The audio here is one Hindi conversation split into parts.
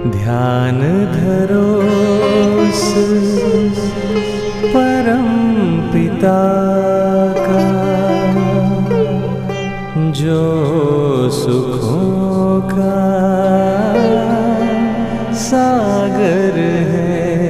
ध्यान धरो उस परम पिता का जो सुखों का सागर है।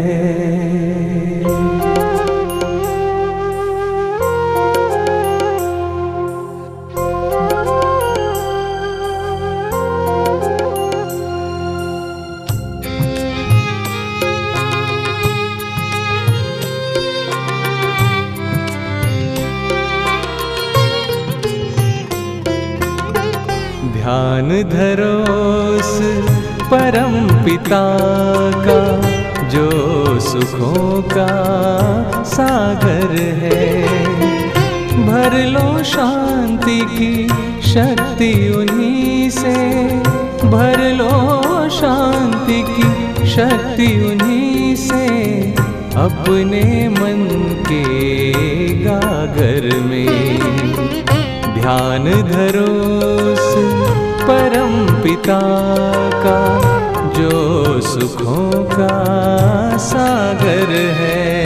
ध्यान धरो उस परम पिता का जो सुखों का सागर है। भर लो शांति की शक्ति उन्हीं से, भर लो शांति की शक्ति उन्हीं से, अपने मन के गागर में। ध्यान धरो उस परम पिता का जो सुखों का सागर है।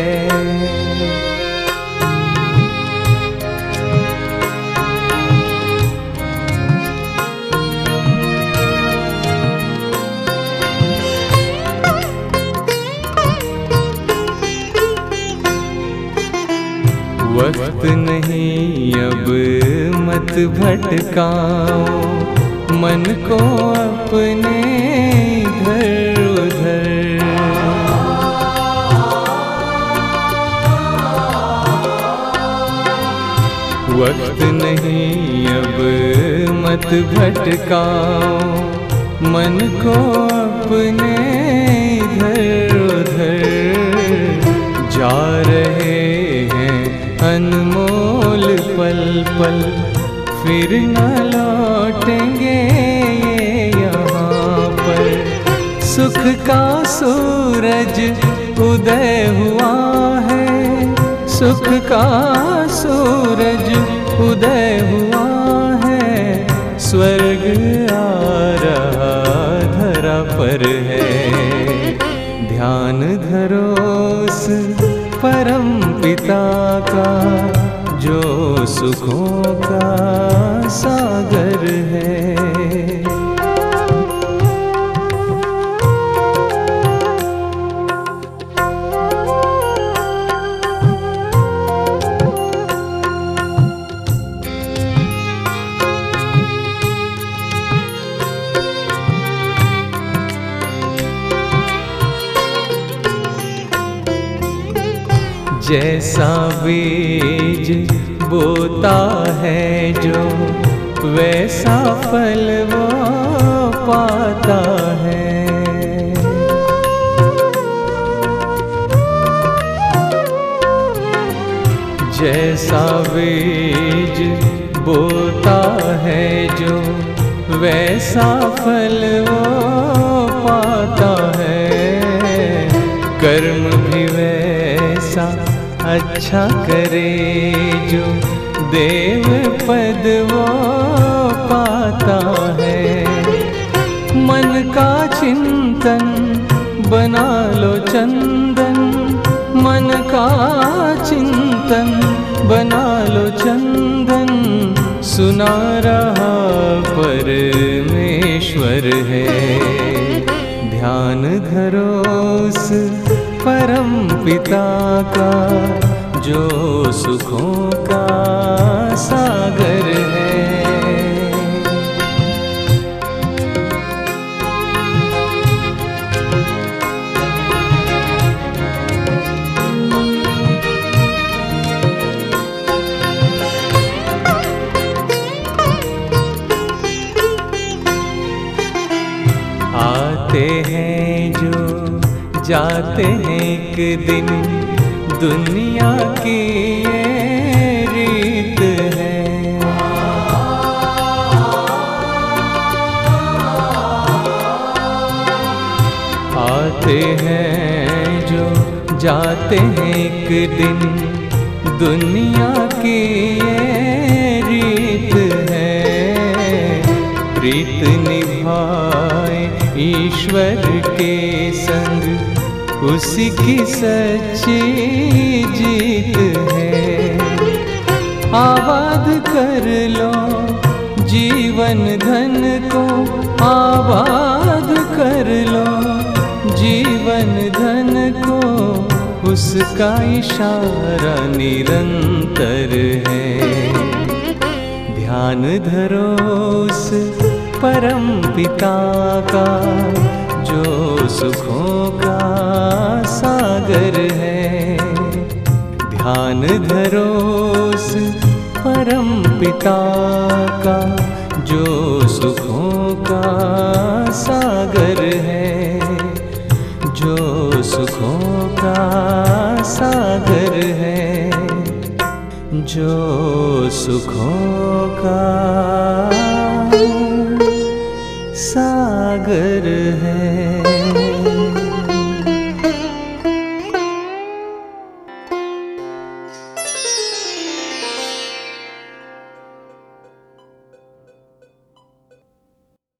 वक्त नहीं अब मत भटकाओ मन को अपने इधर उधर। वक्त नहीं अब मत भटकाओ मन को अपने इधर उधर। जा रहे अनमोल पल पल फिर न लौटेंगे ये यहाँ पर। सुख का सूरज उदय हुआ है, सुख का सूरज उदय हुआ है। स्वर्ग आ रहा धरा पर है। ध्यान धरो उस परम पिता का जो सुखों का सागर है। जैसा बीज बोता है जो वैसा फल वो पाता है। जैसा बीज बोता है जो वैसा फल वो पाता है। कर्म भी वैसा अच्छा करे जो देव पद वो पाता है। मन का चिंतन बना लो चंदन, मन का चिंतन बना लो चंदन। सुना रहा परमेश्वर है। ध्यान धरो उस परम पिता का जो सुखों का सागर है। आते हैं जो जाते हैं एक दिन, दुनिया की ये रीत है। आते हैं जो जाते हैं एक दिन, दुनिया की ये रीत है। प्रीत निभाए ईश्वर ईश्वर के संग उसी की सच्ची जीत है। आबाद कर लो जीवन धन को, आबाद कर लो जीवन धन को, उसका इशारा निरंतर है। ध्यान धरो उस परम पिता का जो सुखों का सागर है। ध्यान धरो उस परम पिता का जो सुखों का सागर है, जो सुखों का सागर है, जो सुखों का